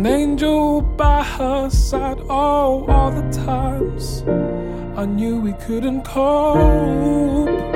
an angel by her side. Oh, all the times I knew we couldn't cope.